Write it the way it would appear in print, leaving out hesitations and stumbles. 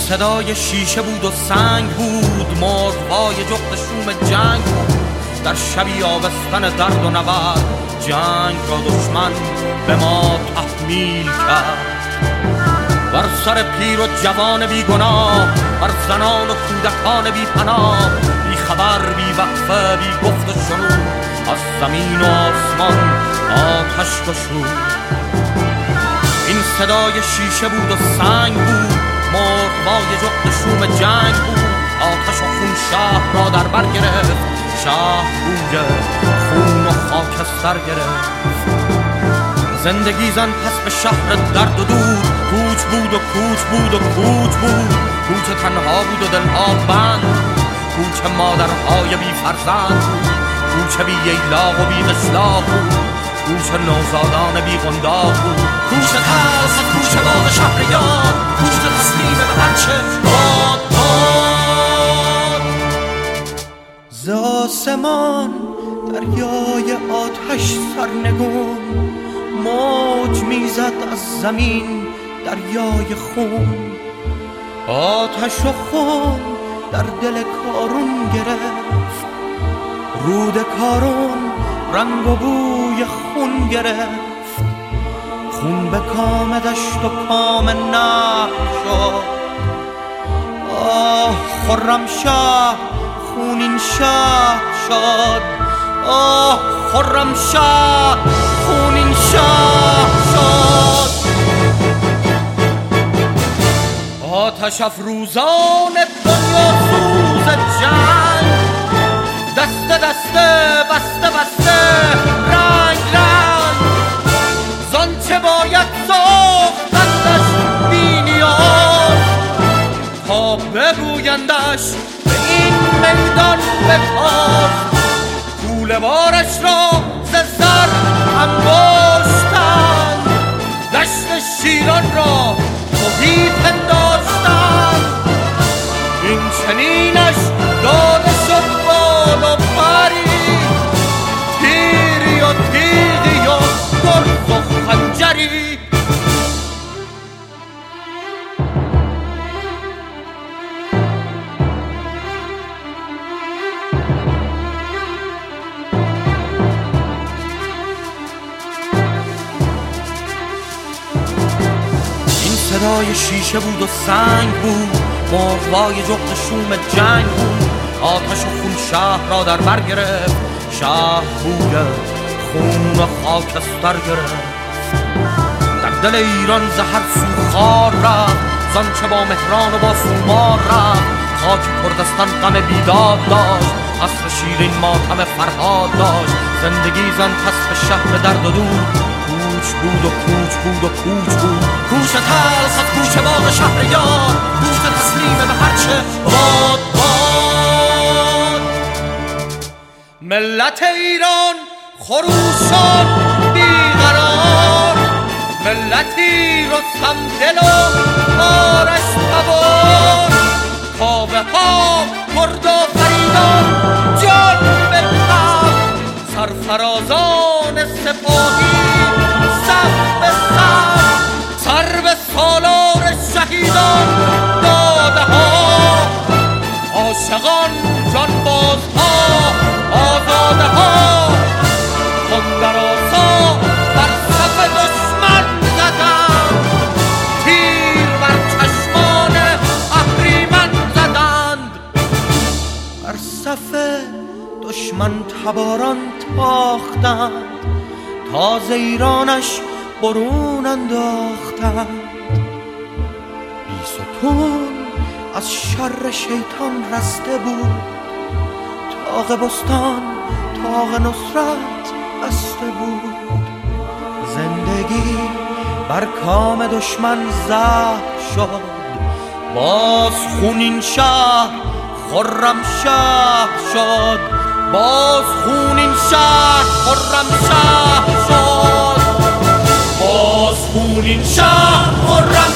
صدای شیشه بود و سنگ بود، مرغ‌های جغد شوم جنگ بود. در شبی آبستن درد و نبرد، جنگ را دشمن به ما تحمیل کرد. بر سر پیر و جوان بی گناه، بر زنان و کودکان بی پناه، بی خبر، بی وقفه، بی گفت و شنود، از زمین و آسمان آتش گشود. این صدای شیشه بود و سنگ بود، مرغ‌های جغد شوم جنگ بود. آتش و خون شهر را در بر گرفت، شهر بوی خون و خاکستر گرفت. زندگی زن پس به شهر درد و دود، کوچ بود و کوچ بود و کوچ بود. کوچ تنها بود و دلها بند بود، کوچ مادرهای بی فرزند بود، کوچ بی ییلاق و بی قشلاق بود، کوچ نوزادان بی قنداق بود. کوچ ترس، کوچ باغ شهریار، کوچ تسلیم به هرچه باد باد. ز آسمان دریای آتش سرنگون، موج میزد از زمین دریای خون. آتش و خون در دل کارون گرفت، رود کارون رنگ و بوی خون گرفت. خون به کام دشت و کام نهر شد. آه خرمشاه خونین شاه شد. آه خرمشاه خونین شاه شد. آتش افروزان دنیا سوز جنگ، دسته دسته بسته بسته رنگ رنگ. زانچه باید ساختندش بی نیاز، تا بگویندش به این میدان بتاز. کوله بارش را ز زر انباشتند، دشت شیران را تهی پنداشتند. این چنینش داده شد بال و پری، تیری و تیغی و گرز و خنجری. صدای شیشه بود و سنگ بود، مرغ‌های جغد شوم جنگ بود. آتش و خون شهر را در بر گرفت، شهر بوی خون و خاکستر گرفت. در دل ایران زهر سو خار رفت، زانچه با مهران و با سومار رفت. خاک کردستان غم بیداد داشت، عصر شیرین ماتم فرهاد داشت. زندگی زن پس به شهر درد و دود، کوچ بود و کوچ بود و کوچ بود. کوچ ترس، کوچ باغ شهریار، کوچ تسلیم به هرچه باد باد. ملت ایران خروشان بیقرار، ملتی رستم دل و آرش تبار. کاوه ها مرد و فریدان جان بکن، سرفرازان سپاهی صف به صف. سر به سالار شهیدان داده ها، عاشقان جانبازها آزاده ها. خون در آسا بر صف دشمن زدند، تیر بر چشمان اهریمن زدند. بر صف دشمن تباران تاختند، تاز ایرانش برون انداختند. بیستون از شر شیطان رسته بود، طاق بستان طاق نصرت بسته بود. زندگی بر کام دشمن زهر شد، باز خونین شهر خرمشاه شد. باز خونین شهر خرمشاه شد. باز خونین شهر خرمشاه